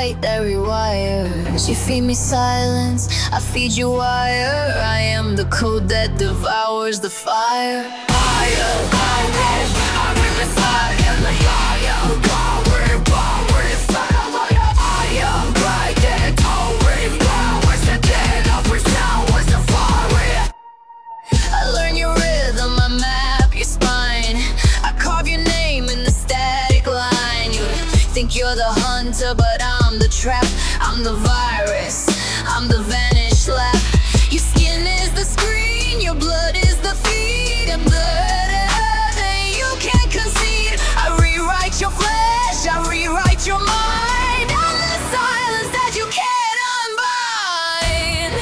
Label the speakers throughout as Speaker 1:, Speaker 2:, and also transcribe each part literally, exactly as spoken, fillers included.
Speaker 1: bite that rewires. You feed me silence, I feed you wire. I am the code that devours the fire. Fire, fire, I'm in the fire, the fire. Power, power, fire, fire. Bright and towering flowers, the dead upper sound was the fire. I learn your rhythm, I map your spine. I carve your name in the static line. You think you're the hunter, but I'm the trap. I'm the virus, I'm the vanished lap. Your skin is the screen, your blood is the feed. I'm the that you can't concede. I rewrite your flesh, I rewrite your mind. I'm the silence that you can't unbind.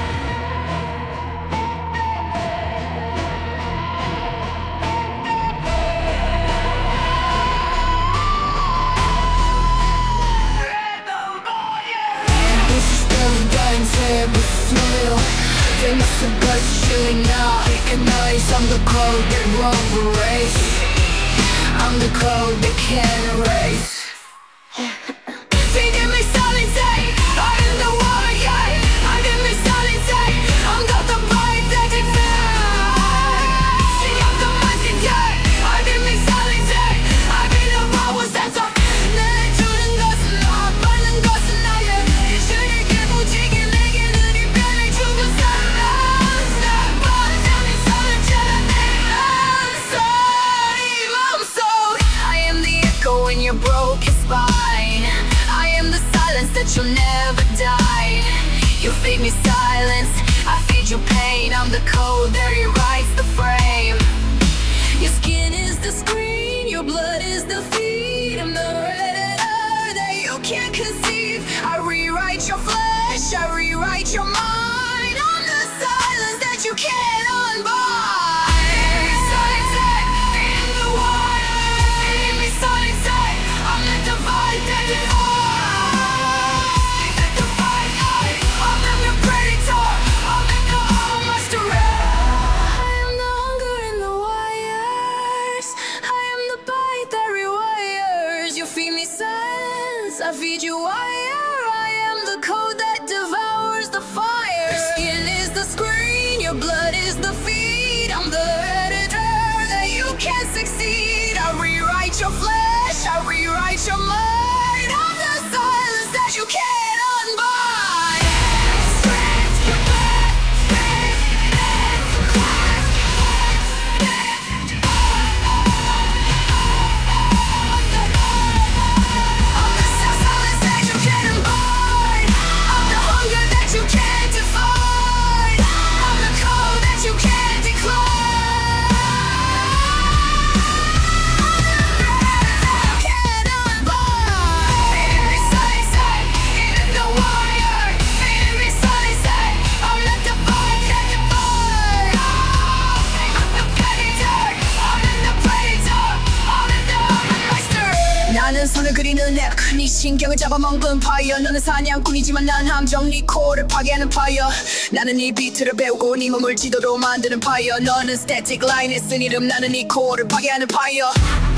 Speaker 1: Famous but surely now recognize I'm the code that won't erase. I'm the code that can't erase. Feeding me silence, I'm in the warrior. Feeding me silence, I'm got the bite that defies. See, I'm the messenger. Feeding me silence, I be the powers that's up. 내 주는 것은 나, 받는 것은 나의. 주님께 무지개 내게 눈이 변해 죽은 사람. In your broken spine, I am the silence that you'll never die. You feed me silence, I feed you pain. I'm the code that rewrites the frame. Your skin is the screen, your blood is the feed. I'm the editor that you can't conceive. I rewrite your flesh, I rewrite your mind. I'm the silence that you can't unbind. I feed you wire, I am the code that devours the fire. Your skin is the screen, your blood is the feed. I'm the editor that you can't succeed. I rewrite your flesh, I rewrite your mind. I'm the silence that you can't unbind. 나는 선을 그리는 앱, 네 신경을 잡아먹은 파이어. 너는 사냥꾼이지만 난 함정, 네 코어를 파괴하는 파이어. 나는 이 비트를 배우고 네 몸을 지도로 만드는 파이어. 너는 스태틱 라인에 쓴 이름, 나는 네 코어를 파괴하는 파이어.